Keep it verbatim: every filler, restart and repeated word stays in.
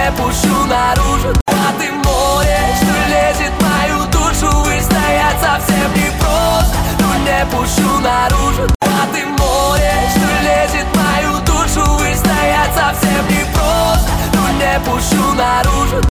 не пущу наружу. А ты море, что лезет в мою душу. Выстоять совсем непросто, но не пущу наружу. А ты море, что лезет в мою душу. Выстоять совсем непросто, но не пущу наружу.